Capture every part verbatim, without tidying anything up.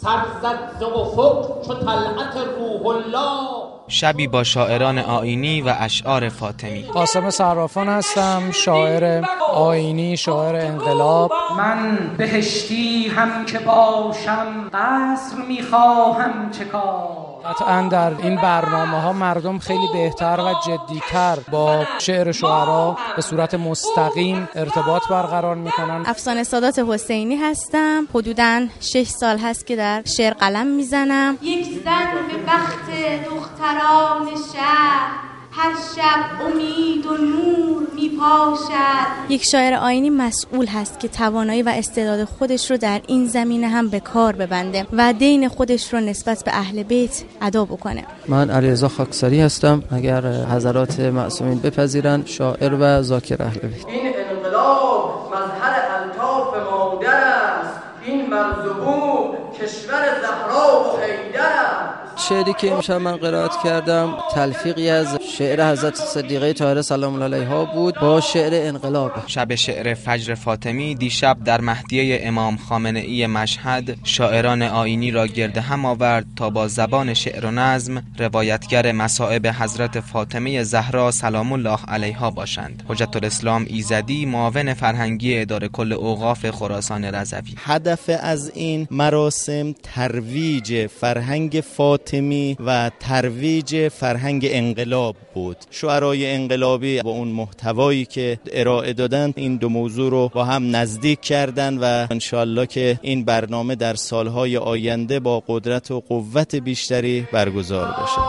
سرزد ز افق چو طلعت روح الله. شبی با شاعران آیینی و اشعار فاطمی. قاسم صرافان هستم، شاعر آیینی، شاعر انقلاب. من بهشتی هم که باشم، قصر میخواهم چه کار. قطعا در این برنامه ها مردم خیلی بهتر و جدیتر با شعر شعرا به صورت مستقیم ارتباط برقرار میکنن. افسانه سادات حسینی هستم، حدوداً شش سال هست که در شعر قلم میزنم. یک زن به بخت دختران شهر، هر شب امید و نور می پاشد. یک شاعر آیینی مسئول هست که توانایی و استعداد خودش رو در این زمینه هم به کار ببنده و دین خودش رو نسبت به اهل بیت ادا بکنه. من علیرضا خاکساری هستم، اگر حضرات معصومین بپذیرند شاعر و ذاکر اهل بیت. این انقلاب مظهر الطاف مادر است، این مرزبون کشور زهرا و حیدر است. شعری که امشب من قرائت کردم تلفیقی از شعر حضرت صدیقه طاهره سلام الله علیها بود با شعر انقلاب. شب شعر فجر فاطمی دیشب در مهدیه امام خامنه‌ای مشهد شاعران آیینی را گرد هم آورد تا با زبان شعر و نظم روایتگر مصائب حضرت فاطمه زهرا سلام الله علیها باشند. حجت الاسلام ایزدی، معاون فرهنگی اداره کل اوقاف خراسان رضوی. هدف از این مراسم ترویج فرهنگ فاطمی و ترویج فرهنگ انقلاب بود. شعرای انقلابی با اون محتوایی که ارائه دادن این دو موضوع رو با هم نزدیک کردن و انشالله که این برنامه در سالهای آینده با قدرت و قوت بیشتری برگزار بشه.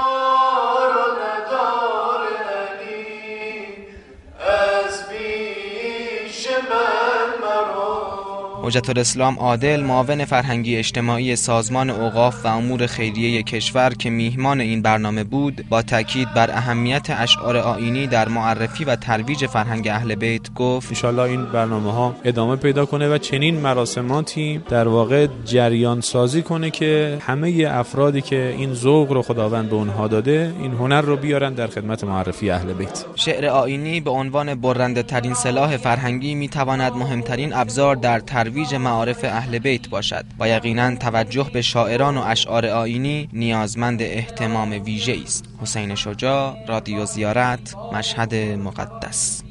حجت الاسلام عادل، معاون فرهنگی اجتماعی سازمان اوقاف و امور خیریه کشور که میهمان این برنامه بود، با تاکید بر اهمیت اشعار آیینی در معرفی و ترویج فرهنگ اهل بیت گفت: ان شاءالله این برنامه ها ادامه پیدا کنه و چنین مراسماتی در واقع جریان سازی کنه که همه افرادی که این ذوق رو خداوند به اونها داده این هنر رو بیارن در خدمت معرفی اهل بیت. شعر آیینی به عنوان برنده ترین سلاح فرهنگی میتواند مهمترین ابزار در ترویج معارف اهل بیت باشد و یقینا توجه به شاعران و اشعار آیینی نیازمند اهتمام ویژه‌ای است. حسین شجاع، رادیو زیارت، مشهد مقدس.